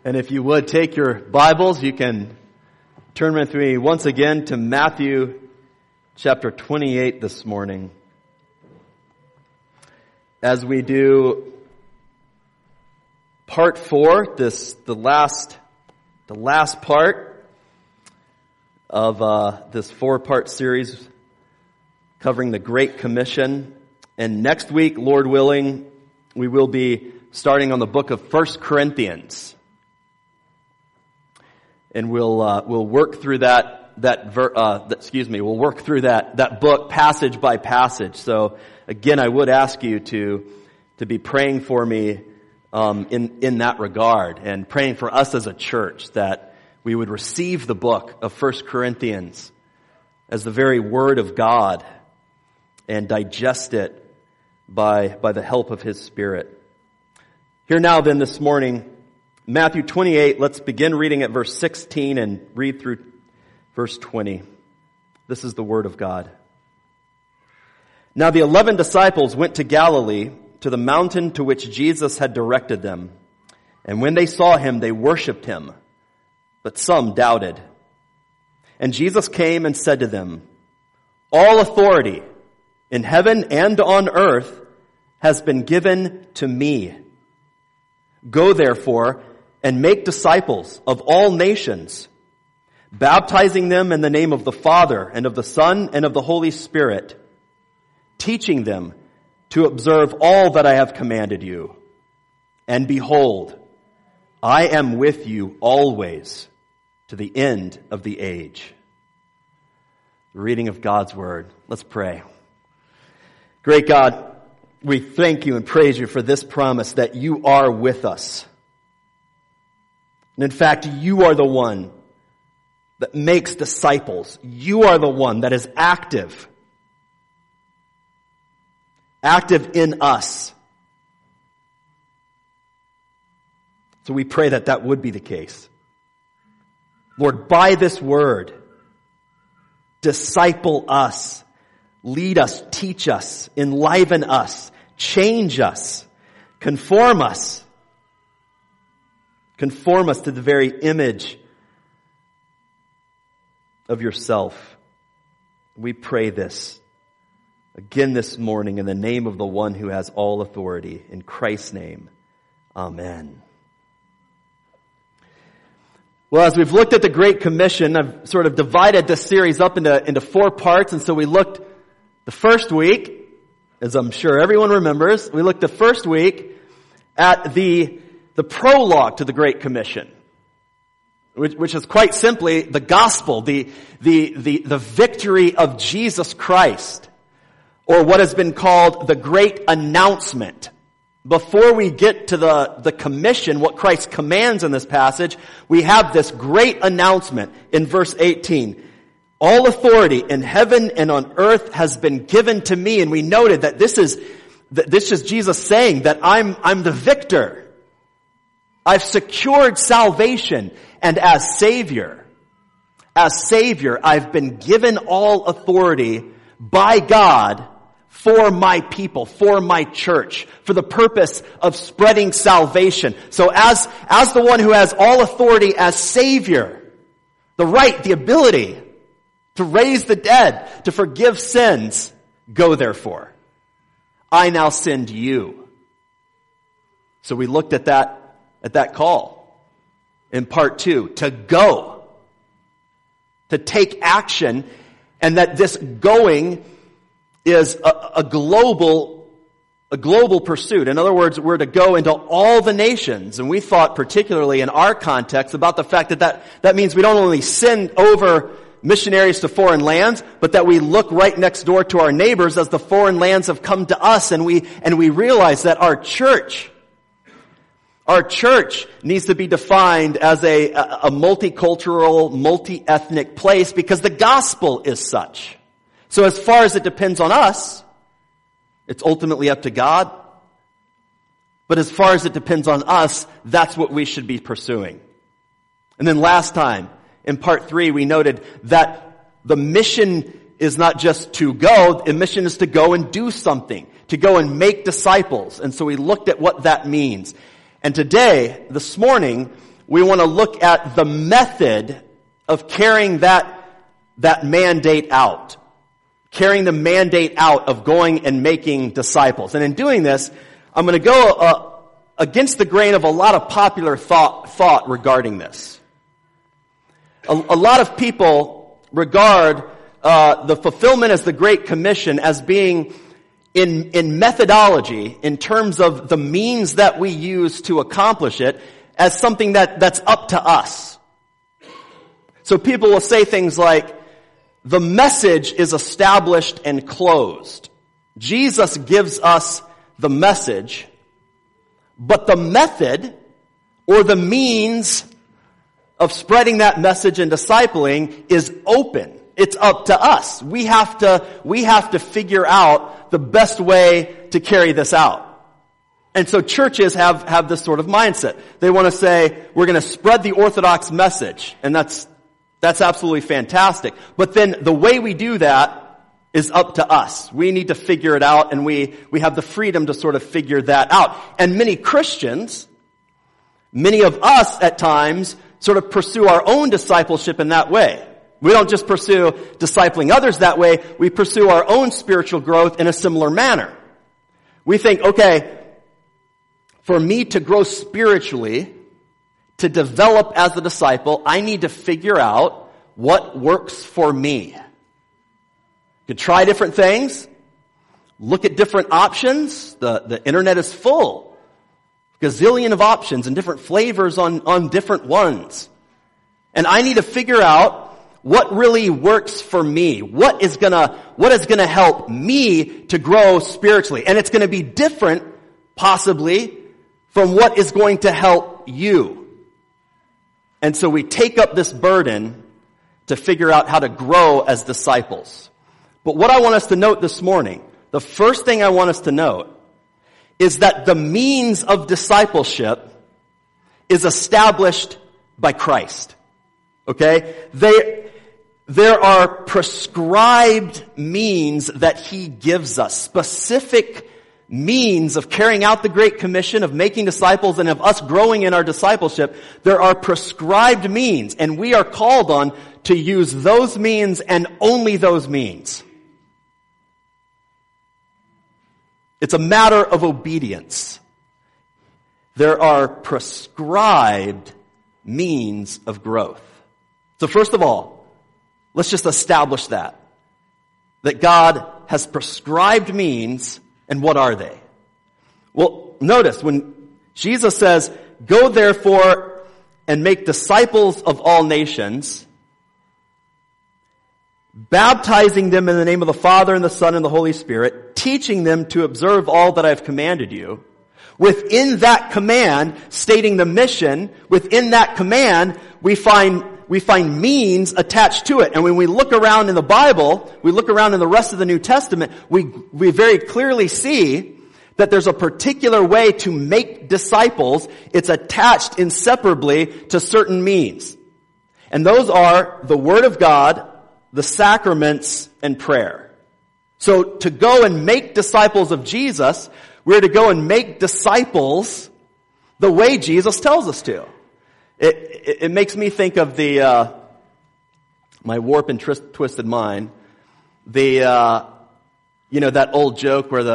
And if you would take your Bibles, you can turn with me once again to Matthew chapter 28 this morning. As we do part 4, the last part of this 4-part series covering the Great Commission. And next week, Lord willing, we will be starting on the book of 1 Corinthians. And we'll work through we'll work through that book passage by passage. So again, I would ask you to be praying for me in that regard, and praying for us as a church that we would receive the book of 1 Corinthians as the very Word of God and digest it by the help of His Spirit. Here now then this morning, Matthew 28, let's begin reading at verse 16 and read through verse 20. This is the Word of God. Now the 11 disciples went to Galilee, to the mountain to which Jesus had directed them. And when they saw Him, they worshipped Him, but some doubted. And Jesus came and said to them, "All authority in heaven and on earth has been given to me. Go therefore and make disciples of all nations, baptizing them in the name of the Father and of the Son and of the Holy Spirit, teaching them to observe all that I have commanded you. And behold, I am with you always to the end of the age." The reading of God's Word. Let's pray. Great God, we thank you and praise you for this promise that you are with us. And in fact, you are the one that makes disciples. You are the one that is active in us. So we pray that that would be the case. Lord, by this word, disciple us, lead us, teach us, enliven us, change us, conform us to the very image of yourself. We pray this again this morning in the name of the one who has all authority. In Christ's name, amen. Well, as we've looked at the Great Commission, I've sort of divided this series up into 4 parts. And so we looked the first week, as I'm sure everyone remembers, we looked the first week at the prologue to the Great Commission, which is quite simply the gospel, the victory of Jesus Christ, or what has been called the Great Announcement. Before we get to the commission, what Christ commands in this passage, we have this great announcement in verse 18. All authority in heaven and on earth has been given to me. And we noted that this is Jesus saying that I'm the victor. I've secured salvation, and as Savior, I've been given all authority by God for my people, for my church, for the purpose of spreading salvation. So as the one who has all authority as Savior, the right, the ability to raise the dead, to forgive sins, go therefore. I now send you. So we looked at that call in part 2, to go, to take action, and that this going is a global pursuit. In other words, we're to go into all the nations. And we thought particularly in our context about the fact that means we don't only send over missionaries to foreign lands, but that we look right next door to our neighbors as the foreign lands have come to us, and we realize that our church needs to be defined as a multicultural, multi-ethnic place, because the gospel is such. So as far as it depends on us, it's ultimately up to God. But as far as it depends on us, that's what we should be pursuing. And then last time, in part 3, we noted that the mission is not just to go, the mission is to go and do something, to go and make disciples. And so we looked at what that means. And today, this morning, we want to look at the method of carrying that mandate out. Carrying the mandate out of going and making disciples. And in doing this, I'm going to go against the grain of a lot of popular thought regarding this. A lot of people regard the fulfillment as the Great Commission as being in methodology, in terms of the means that we use to accomplish it, as something that's up to us. So people will say things like, the message is established and closed. Jesus gives us the message, but the method or the means of spreading that message and discipling is open. It's up to us. We have to figure out the best way to carry this out. And so churches have this sort of mindset. They want to say, we're going to spread the Orthodox message. And that's absolutely fantastic. But then the way we do that is up to us. We need to figure it out, and we have the freedom to sort of figure that out. And many Christians, many of us at times, sort of pursue our own discipleship in that way. We don't just pursue discipling others that way, we pursue our own spiritual growth in a similar manner. We think, okay, for me to grow spiritually, to develop as a disciple, I need to figure out what works for me. You could try different things, look at different options. The internet is full. A gazillion of options and different flavors on different ones. And I need to figure out what really works for me. What is gonna help me to grow spiritually. And it's gonna be different, possibly, from what is going to help you. And so we take up this burden to figure out how to grow as disciples. But what I want us to note this morning, the first thing I want us to note, is that the means of discipleship is established by Christ. Okay? There are prescribed means that He gives us, specific means of carrying out the Great Commission, of making disciples, and of us growing in our discipleship. There are prescribed means, and we are called on to use those means and only those means. It's a matter of obedience. There are prescribed means of growth. So first of all, let's just establish that God has prescribed means. And what are they? Well, notice when Jesus says, go therefore and make disciples of all nations, baptizing them in the name of the Father and the Son and the Holy Spirit, teaching them to observe all that I have commanded you. Within that command, stating the mission, within that command, we find means attached to it. And when we look around in the Bible, we look around in the rest of the New Testament, we very clearly see that there's a particular way to make disciples. It's attached inseparably to certain means. And those are the Word of God, the sacraments, and prayer. So to go and make disciples of Jesus, we're to go and make disciples the way Jesus tells us to. It makes me think of my warped and twisted mind. That old joke where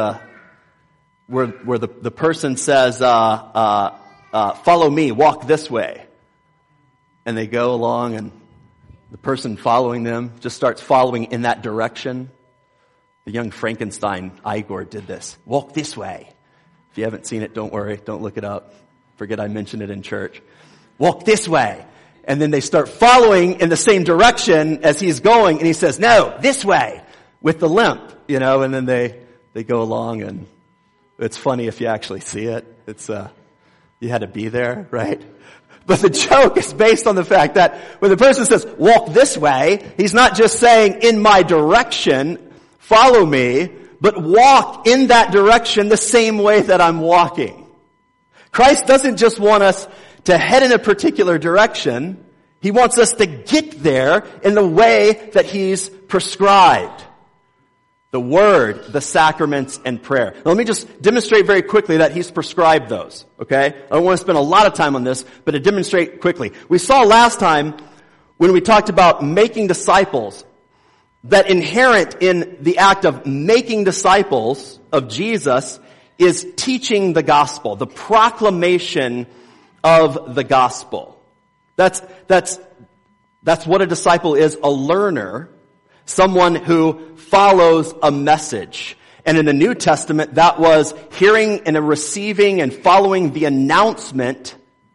the person says, follow me, walk this way. And they go along and the person following them just starts following in that direction. The young Frankenstein, Igor, did this. Walk this way. If you haven't seen it, don't worry. Don't look it up. Forget I mentioned it in church. Walk this way. And then they start following in the same direction as he's going. And he says, no, this way, with the limp, and then they go along, and it's funny if you actually see it. It's, you had to be there, right? But the joke is based on the fact that when the person says, walk this way, he's not just saying, in my direction, follow me, but walk in that direction the same way that I'm walking. Christ doesn't just want us to head in a particular direction. He wants us to get there in the way that He's prescribed. The Word, the sacraments, and prayer. Now, let me just demonstrate very quickly that He's prescribed those, okay? I don't want to spend a lot of time on this, but to demonstrate quickly. We saw last time when we talked about making disciples, that inherent in the act of making disciples of Jesus is teaching the gospel, the proclamation of the gospel. That's what a disciple is, a learner, someone who follows a message. And in the New Testament, that was hearing and receiving and following the announcement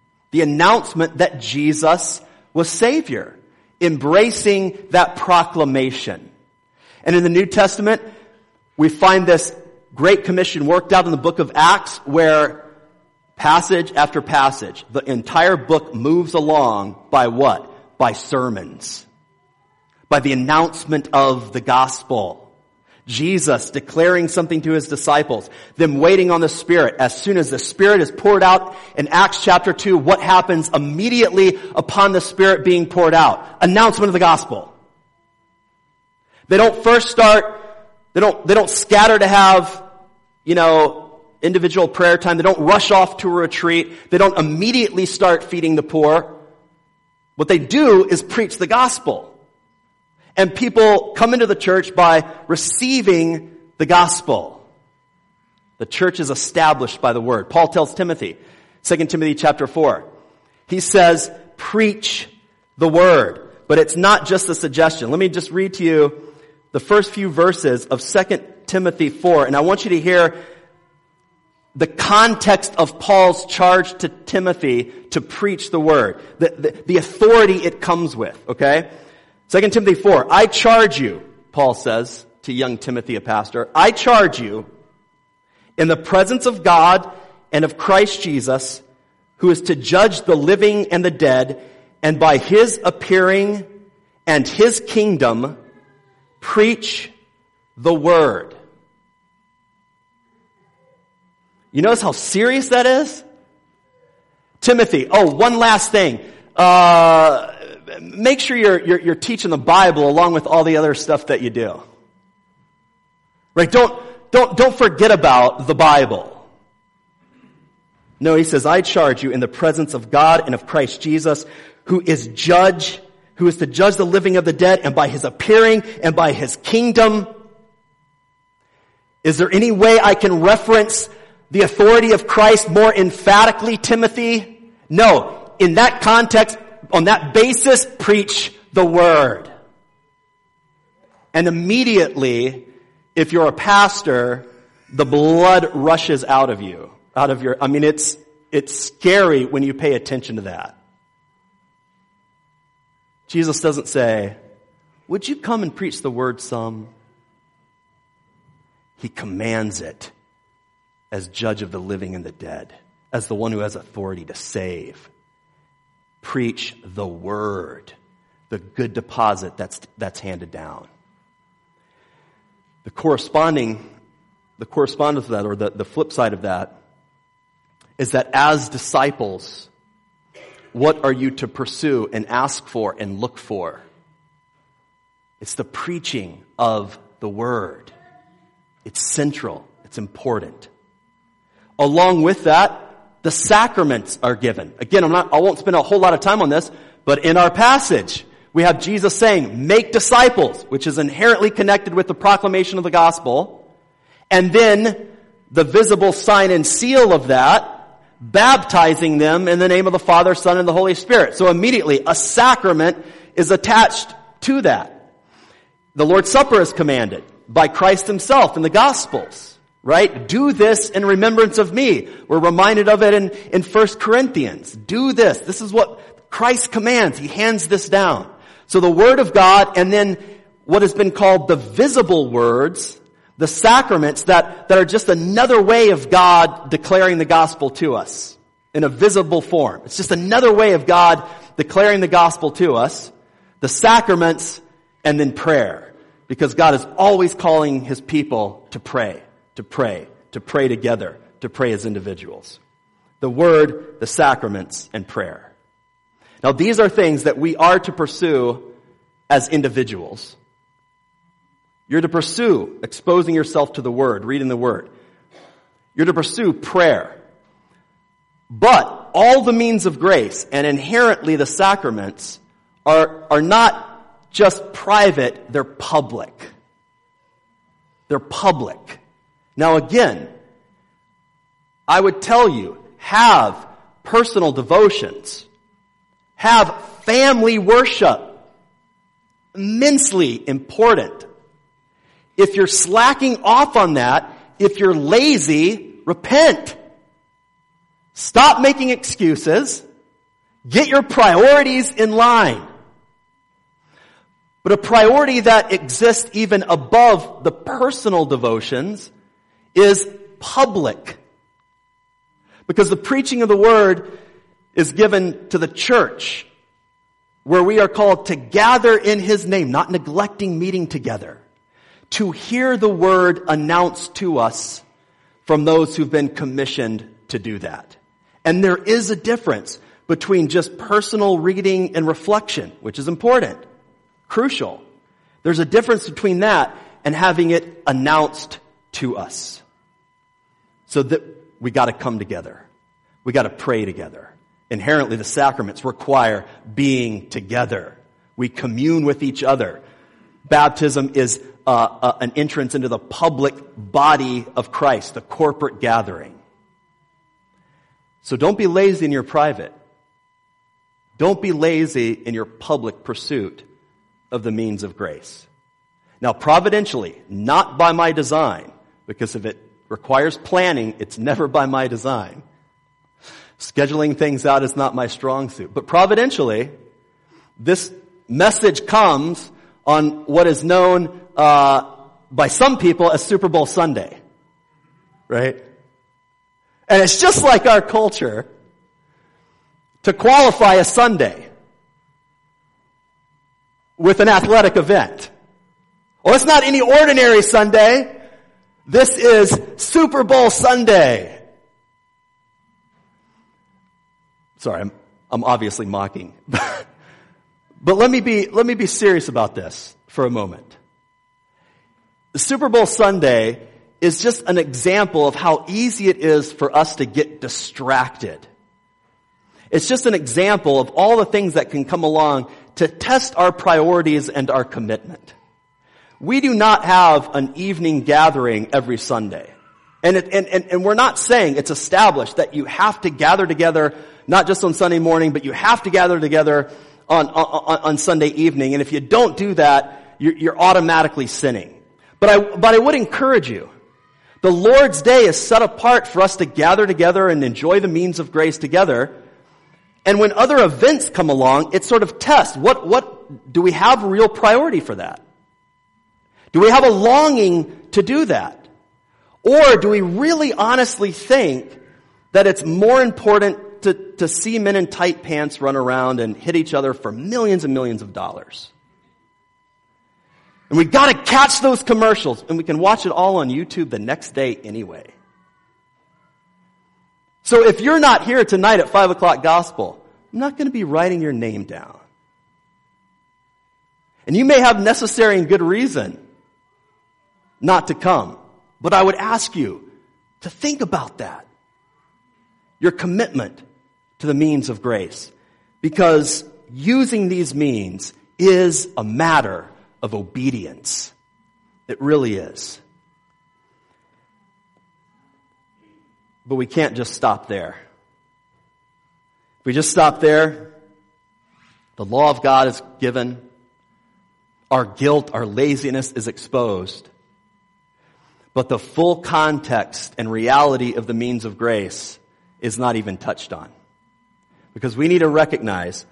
that Jesus was Savior, embracing that proclamation. And in the New Testament, we find this Great Commission worked out in the book of Acts, where passage after passage, the entire book moves along by what? By sermons. By the announcement of the gospel. Jesus declaring something to his disciples, them waiting on the Spirit. As soon as the Spirit is poured out in Acts chapter 2, what happens immediately upon the Spirit being poured out? Announcement of the gospel. They don't first start, they don't scatter to have, individual prayer time. They don't rush off to a retreat. They don't immediately start feeding the poor. What they do is preach the gospel. And people come into the church by receiving the gospel. The church is established by the word. Paul tells Timothy, 2 Timothy chapter 4, he says, preach the word. But it's not just a suggestion. Let me just read to you the first few verses of 2 Timothy 4, and I want you to hear the context of Paul's charge to Timothy to preach the word, the authority it comes with, okay? 2 Timothy 4, I charge you, Paul says to young Timothy, a pastor, I charge you in the presence of God and of Christ Jesus, who is to judge the living and the dead, and by his appearing and his kingdom, preach the word. You notice how serious that is? Timothy, one last thing. Make sure you're teaching the Bible along with all the other stuff that you do. Right? Don't forget about the Bible. No, he says, I charge you in the presence of God and of Christ Jesus, who is to judge the living of the dead, and by his appearing and by his kingdom. Is there any way I can reference the authority of Christ more emphatically, Timothy? No. In that context, on that basis, preach the word. And immediately, if you're a pastor, the blood rushes out of you. It's scary when you pay attention to that. Jesus doesn't say, would you come and preach the word some? He commands it as judge of the living and the dead, as the one who has authority to save. Preach the word, the good deposit that's handed down. The correspondence of that, or the flip side of that, is that as disciples, what are you to pursue and ask for and look for? It's the preaching of the word. It's central. It's important. Along with that, the sacraments are given. Again, I won't spend a whole lot of time on this, but in our passage, we have Jesus saying, make disciples, which is inherently connected with the proclamation of the gospel. And then the visible sign and seal of that, baptizing them in the name of the Father, Son, and the Holy Spirit. So immediately, a sacrament is attached to that. The Lord's Supper is commanded by Christ himself in the Gospels. Right? Do this in remembrance of me. We're reminded of it in 1 Corinthians. Do this. This is what Christ commands. He hands this down. So the Word of God, and then what has been called the visible words, the sacraments that are just another way of God declaring the gospel to us in a visible form. It's just another way of God declaring the gospel to us. The sacraments and then prayer. Because God is always calling his people to pray. To pray together, to pray as individuals. The word, the sacraments, and prayer. Now these are things that we are to pursue as individuals. You're to pursue exposing yourself to the Word, reading the Word. You're to pursue prayer. But all the means of grace and inherently the sacraments are not just private, they're public. They're public. Now again, I would tell you, have personal devotions. Have family worship. Immensely important. If you're slacking off on that, if you're lazy, repent. Stop making excuses. Get your priorities in line. But a priority that exists even above the personal devotions is public. Because the preaching of the Word is given to the church, where we are called to gather in His name, not neglecting meeting together, to hear the Word announced to us from those who've been commissioned to do that. And there is a difference between just personal reading and reflection, which is important, crucial. There's a difference between that and having it announced to us. So that we got to come together. We got to pray together. Inherently, the sacraments require being together. We commune with each other. Baptism is an entrance into the public body of Christ, the corporate gathering. So don't be lazy in your private. Don't be lazy in your public pursuit of the means of grace. Now, providentially, not by my design, because if it requires planning, it's never by my design. Scheduling things out is not my strong suit. But providentially, this message comes on what is known by some people as Super Bowl Sunday. Right? And it's just like our culture to qualify a Sunday with an athletic event. Well, it's not any ordinary Sunday. This is Super Bowl Sunday. Sorry, I'm obviously mocking. But let me be serious about this for a moment. The Super Bowl Sunday is just an example of how easy it is for us to get distracted. It's just an example of all the things that can come along to test our priorities and our commitment. We do not have an evening gathering every Sunday. And we're not saying it's established that you have to gather together not just on Sunday morning, but you have to gather together on Sunday evening. And if you don't do that, you're automatically sinning. But I would encourage you. The Lord's Day is set apart for us to gather together and enjoy the means of grace together. And when other events come along, it sort of tests. What do we have a real priority for that? Do we have a longing to do that? Or do we really honestly think that it's more important to see men in tight pants run around and hit each other for millions and millions of dollars? And we got to catch those commercials, and we can watch it all on YouTube the next day anyway. So if you're not here tonight at 5 o'clock gospel, I'm not going to be writing your name down. And you may have necessary and good reason not to come. But I would ask you to think about that. Your commitment to the means of grace. Because using these means is a matter of obedience. It really is. But we can't just stop there. If we just stop there, the law of God is given. Our guilt, our laziness is exposed. But the full context and reality of the means of grace is not even touched on. Because we need to recognize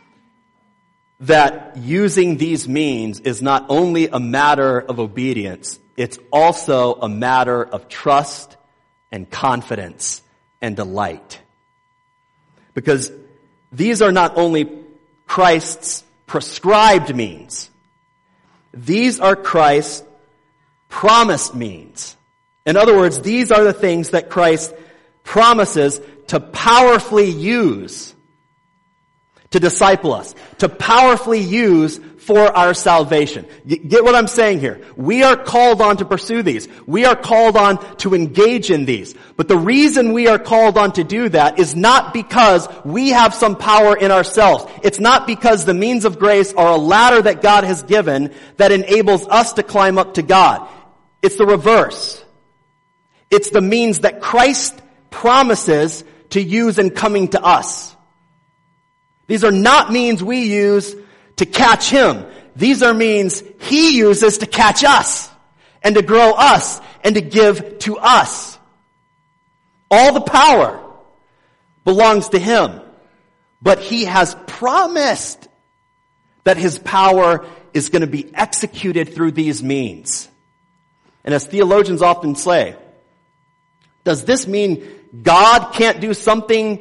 that using these means is not only a matter of obedience, it's also a matter of trust and confidence and delight. Because these are not only Christ's prescribed means, these are Christ's promised means. In other words, these are the things that Christ promises to powerfully use to disciple us, to powerfully use for our salvation. Get what I'm saying here? We are called on to pursue these. We are called on to engage in these. But the reason we are called on to do that is not because we have some power in ourselves. It's not because the means of grace are a ladder that God has given that enables us to climb up to God. It's the reverse. It's the means that Christ promises to use in coming to us. These are not means we use to catch him. These are means he uses to catch us and to grow us and to give to us. All the power belongs to him, but he has promised that his power is going to be executed through these means. And as theologians often say, does this mean God can't do something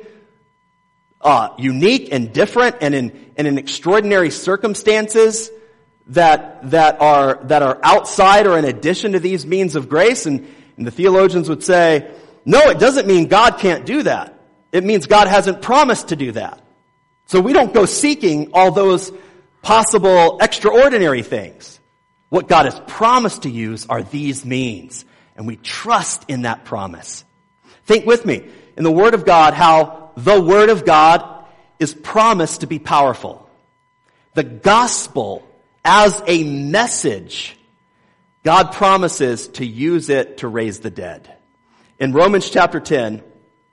unique and different and in extraordinary circumstances that are outside or in addition to these means of grace? And the theologians would say, no, it doesn't mean God can't do that. It means God hasn't promised to do that. So we don't go seeking all those possible extraordinary things. What God has promised to use are these means, and we trust in that promise. Think with me in the Word of God how the Word of God is promised to be powerful. The gospel as a message, God promises to use it to raise the dead. In Romans chapter 10,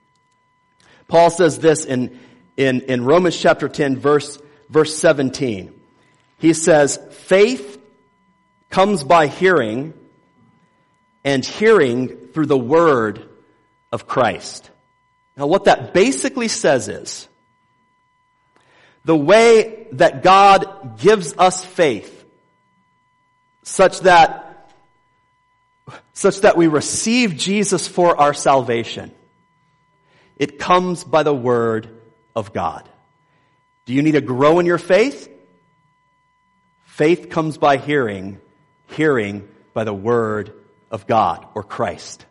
Paul says this in Romans chapter 10 verse 17. He says, faith comes by hearing, and hearing through the word of Christ. Now what that basically says is, the way that God gives us faith such that we receive Jesus for our salvation, it comes by the word of God. Do you need to grow in your faith? Faith comes by hearing, hearing by the word of God or Christ.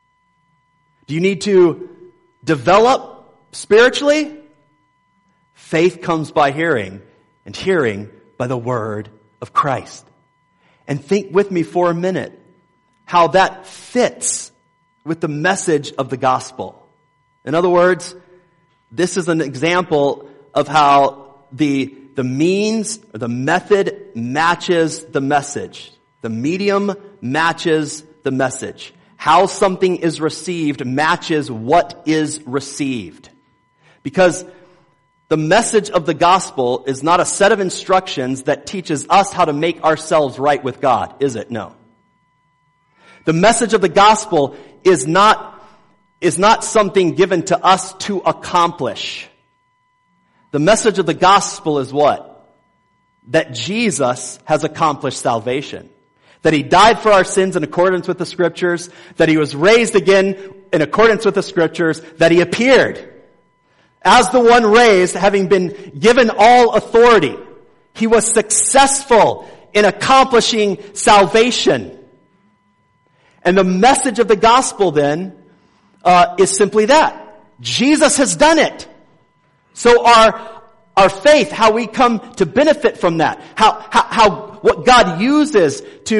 Do you need to develop spiritually? Faith comes by hearing, and hearing by the word of Christ. And think with me for a minute how that fits with the message of the gospel. In other words, this is an example of how the means, or the method matches the message. The medium matches the message. How something is received matches what is received. Because the message of the gospel is not a set of instructions that teaches us how to make ourselves right with God, is it? No. The message of the gospel is not something given to us to accomplish. The message of the gospel is what? That Jesus has accomplished salvation. That he died for our sins in accordance with the scriptures. That he was raised again in accordance with the scriptures. That he appeared as the one raised, having been given all authority. He was successful in accomplishing salvation. And the message of the gospel then is simply that. Jesus has done it. So our faith, how we come to benefit from that, how what God uses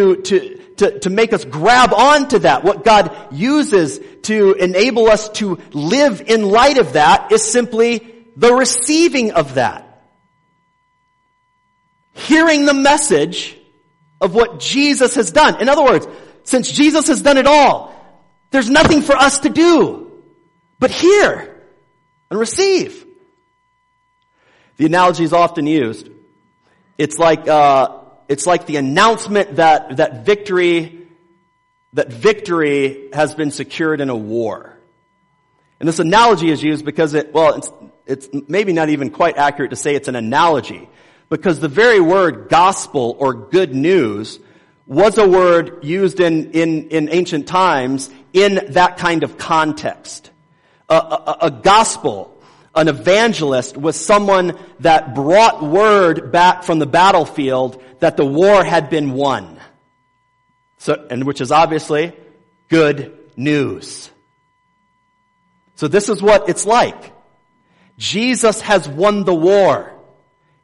to make us grab onto that, what God uses to enable us to live in light of that is simply the receiving of that. Hearing the message of what Jesus has done. In other words, since Jesus has done it all, there's nothing for us to do but hear and receive. The analogy is often used. It's like the announcement that victory has been secured in a war. And this analogy is used because it's maybe not even quite accurate to say it's an analogy, because the very word gospel or good news was a word used in ancient times in that kind of context. A gospel, an evangelist, was someone that brought word back from the battlefield that the war had been won. And which is obviously good news. So this is what it's like. Jesus has won the war.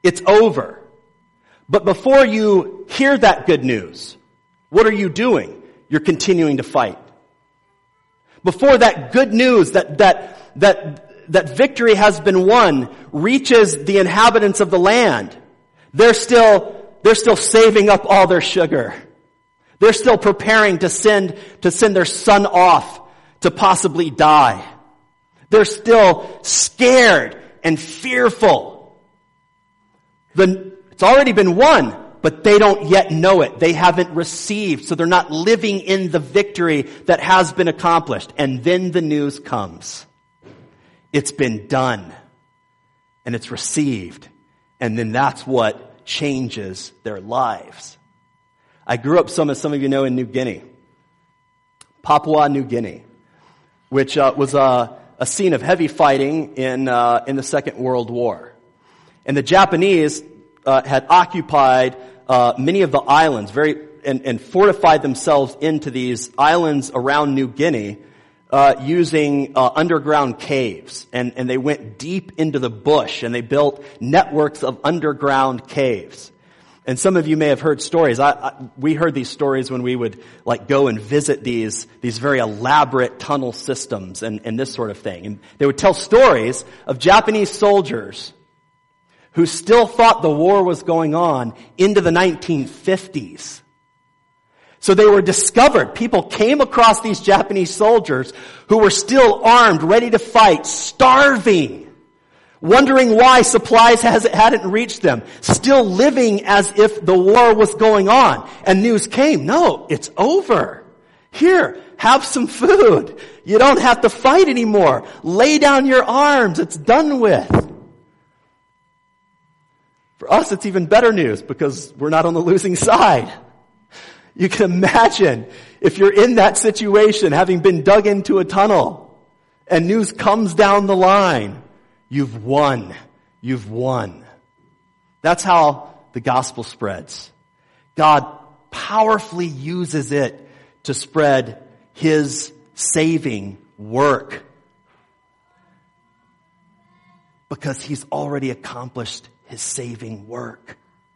It's over. But before you hear that good news, what are you doing? You're continuing to fight. Before that good news that victory has been won reaches the inhabitants of the land, they're still saving up all their sugar. They're still preparing to send their son off to possibly die. They're still scared and fearful. It's already been won, but they don't yet know it. They haven't received, so they're not living in the victory that has been accomplished. And then the news comes. It's been done. And it's received. And then that's what changes their lives. I grew up, some of you know, in New Guinea. Papua New Guinea, which was a scene of heavy fighting in the Second World War. And the Japanese had occupied many of the islands, and fortified themselves into these islands around New Guinea using underground caves. And they went deep into the bush, and they built networks of underground caves. And some of you may have heard stories. We heard these stories when we would go and visit these very elaborate tunnel systems and this sort of thing. And they would tell stories of Japanese soldiers who still thought the war was going on into the 1950s. So they were discovered. People came across these Japanese soldiers who were still armed, ready to fight, starving, wondering why supplies hadn't reached them, still living as if the war was going on. And news came, no, it's over. Here, have some food. You don't have to fight anymore. Lay down your arms. It's done with. For us, it's even better news because we're not on the losing side. You can imagine if you're in that situation, having been dug into a tunnel, and news comes down the line. You've won. You've won. That's how the gospel spreads. God powerfully uses it to spread His saving work. Because He's already accomplished His saving work.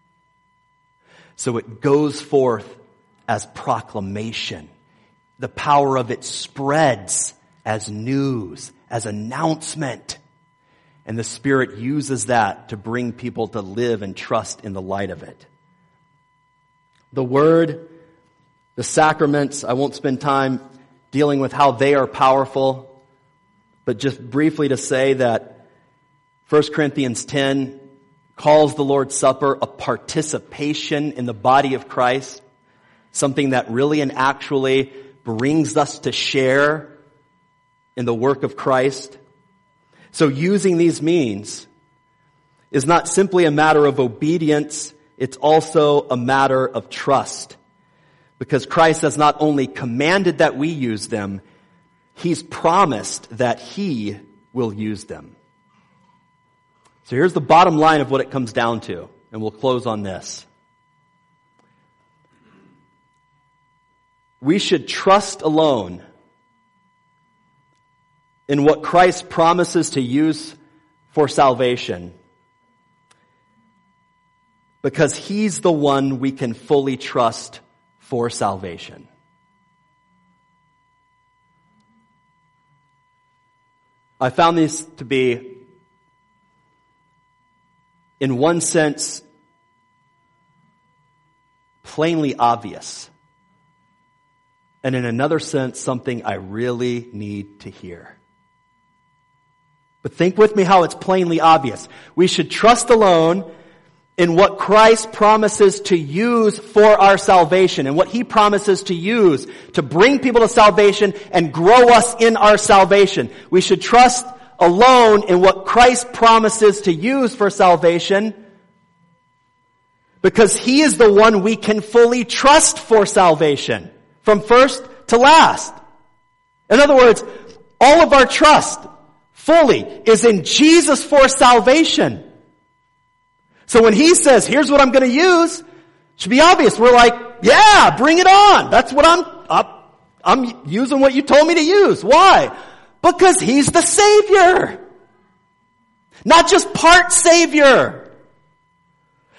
So it goes forth as proclamation. The power of it spreads as news, as announcement. And the Spirit uses that to bring people to live and trust in the light of it. The Word, the sacraments, I won't spend time dealing with how they are powerful, but just briefly to say that 1 Corinthians 10 calls the Lord's Supper a participation in the body of Christ, something that really and actually brings us to share in the work of Christ. So using these means is not simply a matter of obedience, it's also a matter of trust. Because Christ has not only commanded that we use them, He's promised that He will use them. So here's the bottom line of what it comes down to, and we'll close on this. We should trust alone in what Christ promises to use for salvation, because He's the one we can fully trust for salvation. I found these to be, in one sense, plainly obvious, and in another sense, something I really need to hear. But think with me how it's plainly obvious. We should trust alone in what Christ promises to use for our salvation, and what He promises to use to bring people to salvation and grow us in our salvation. We should trust alone in what Christ promises to use for salvation, because He is the one we can fully trust for salvation, from first to last. In other words, all of our trust fully is in Jesus for salvation. So when He says, here's what I'm going to use, it should be obvious. We're like, yeah, bring it on. That's what I'm using what you told me to use. Why? Because He's the Savior. Not just part Savior.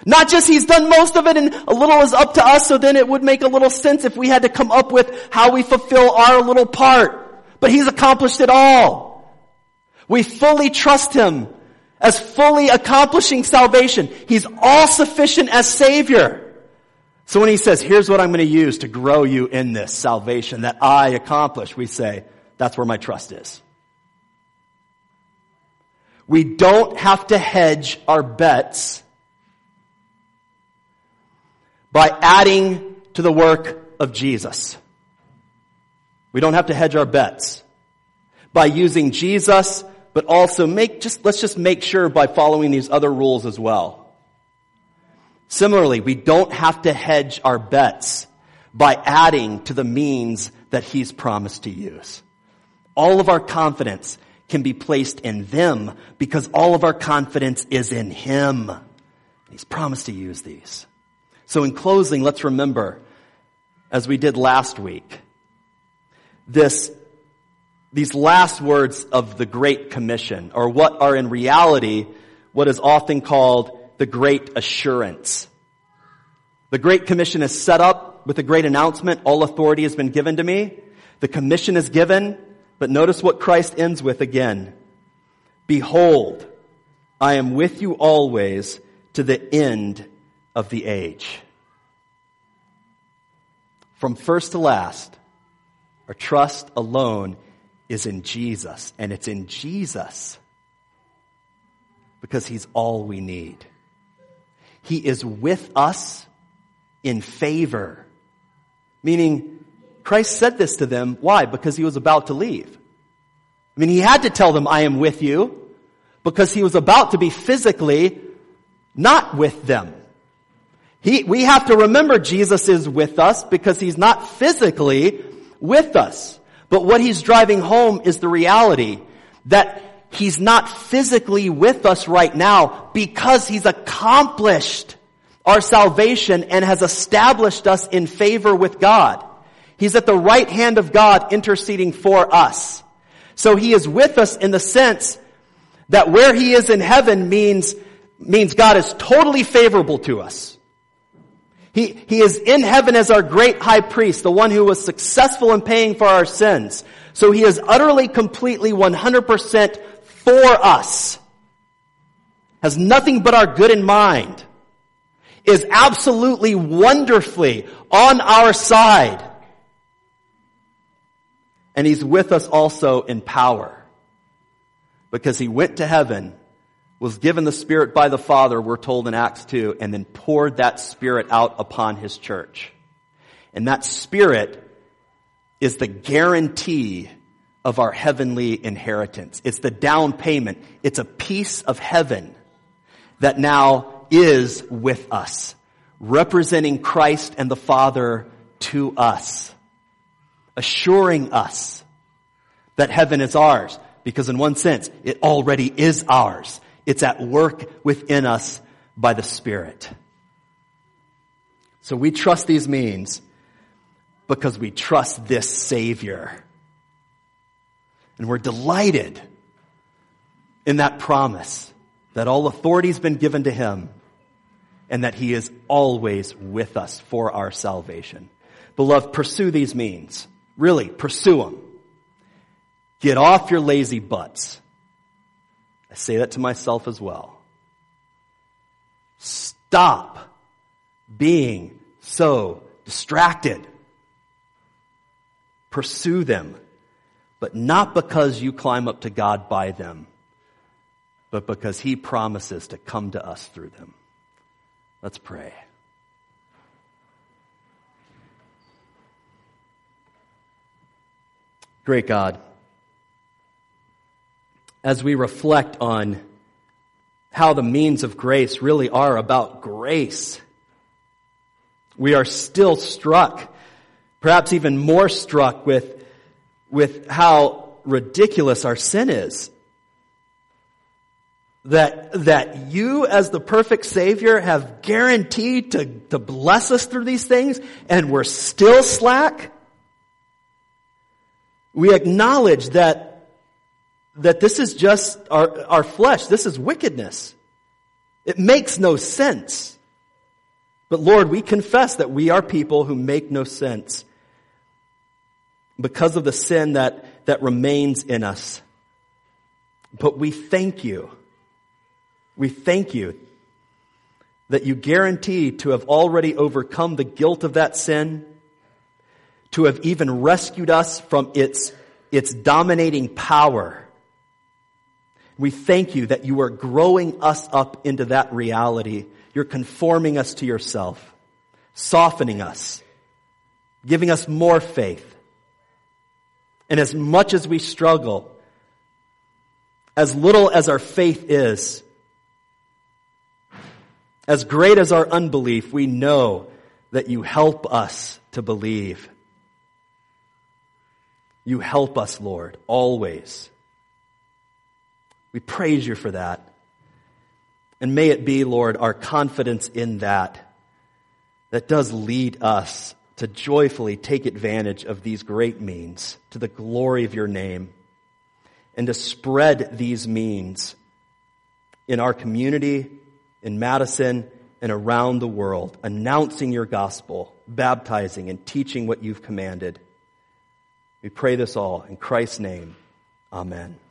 Not just He's done most of it and a little is up to us, so then it would make a little sense if we had to come up with how we fulfill our little part. But He's accomplished it all. We fully trust Him as fully accomplishing salvation. He's all sufficient as Savior. So when He says, here's what I'm going to use to grow you in this salvation that I accomplish, we say, that's where my trust is. We don't have to hedge our bets by adding to the work of Jesus. We don't have to hedge our bets by using Jesus, but also let's just make sure by following these other rules as well. Similarly, we don't have to hedge our bets by adding to the means that He's promised to use. All of our confidence can be placed in them because all of our confidence is in Him. He's promised to use these. So in closing, let's remember, as we did last week, these last words of the Great Commission, or what are in reality what is often called the Great Assurance. The Great Commission is set up with a great announcement. All authority has been given to me. The commission is given, but notice what Christ ends with again. Behold, I am with you always to the end of the age. From first to last, our trust alone is in Jesus. And it's in Jesus because He's all we need. He is with us in favor. Meaning, Christ said this to them. Why? Because He was about to leave. I mean, He had to tell them, I am with you, because He was about to be physically not with them. We have to remember Jesus is with us because He's not physically with us. But what He's driving home is the reality that He's not physically with us right now because He's accomplished our salvation and has established us in favor with God. He's at the right hand of God interceding for us. So He is with us in the sense that where He is in heaven means God is totally favorable to us. He is in heaven as our great high priest, the one who was successful in paying for our sins. So He is utterly, completely, 100% for us. Has nothing but our good in mind. Is absolutely, wonderfully on our side. And He's with us also in power. Because He went to heaven, was given the Spirit by the Father, we're told in Acts 2, and then poured that Spirit out upon His church. And that Spirit is the guarantee of our heavenly inheritance. It's the down payment. It's a piece of heaven that now is with us, representing Christ and the Father to us, assuring us that heaven is ours, because in one sense, it already is ours. It's at work within us by the Spirit. So we trust these means because we trust this Savior. And we're delighted in that promise that all authority has been given to Him and that He is always with us for our salvation. Beloved, pursue these means. Really, pursue them. Get off your lazy butts. I say that to myself as well. Stop being so distracted. Pursue them, but not because you climb up to God by them, but because He promises to come to us through them. Let's pray. Great God, as we reflect on how the means of grace really are about grace, we are still struck, perhaps even more struck with how ridiculous our sin is. That you as the perfect Savior have guaranteed to bless us through these things, and we're still slack. We acknowledge that this is just our flesh. This is wickedness. It makes no sense. But Lord, we confess that we are people who make no sense because of the sin that remains in us. But we thank you. We thank you that you guarantee to have already overcome the guilt of that sin, to have even rescued us from its dominating power. We thank you that you are growing us up into that reality. You're conforming us to yourself, softening us, giving us more faith. And as much as we struggle, as little as our faith is, as great as our unbelief, we know that you help us to believe. You help us, Lord, always. We praise you for that. And may it be, Lord, our confidence in that does lead us to joyfully take advantage of these great means to the glory of your name, and to spread these means in our community, in Madison, and around the world, announcing your gospel, baptizing and teaching what you've commanded. We pray this all in Christ's name. Amen.